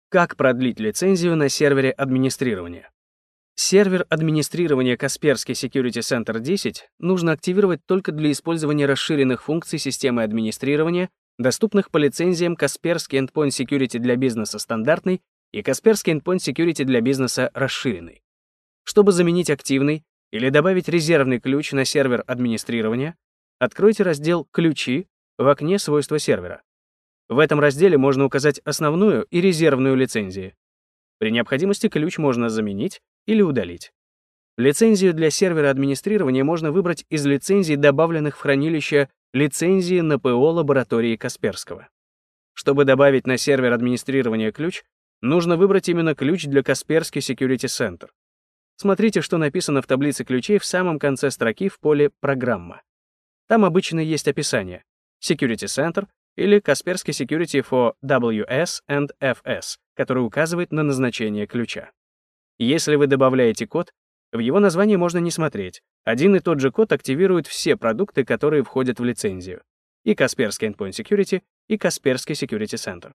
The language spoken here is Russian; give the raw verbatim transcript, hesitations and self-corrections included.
Как продлить лицензию на сервере администрирования? Сервер администрирования Kaspersky Security Center десять нужно активировать только для использования расширенных функций системы администрирования, доступных по лицензиям Kaspersky Endpoint Security для бизнеса стандартный и Kaspersky Endpoint Security для бизнеса расширенный. Чтобы заменить активный или добавить резервный ключ на сервер администрирования, откройте раздел «Ключи» в окне «Свойства сервера». В этом разделе можно указать основную и резервную лицензии. При необходимости ключ можно заменить или удалить. Лицензию для сервера администрирования можно выбрать из лицензий, добавленных в хранилище лицензии на ПО лаборатории Касперского. Чтобы добавить на сервер администрирования ключ, нужно выбрать именно ключ для Kaspersky Security Center. Смотрите, что написано в таблице ключей в самом конце строки в поле «Программа». Там обычно есть описание Security Center или Kaspersky Security for дабл ю эс and эф эс, который указывает на назначение ключа. Если вы добавляете код, в его название можно не смотреть. Один и тот же код активирует все продукты, которые входят в лицензию. И Kaspersky Endpoint Security, и Kaspersky Security Center.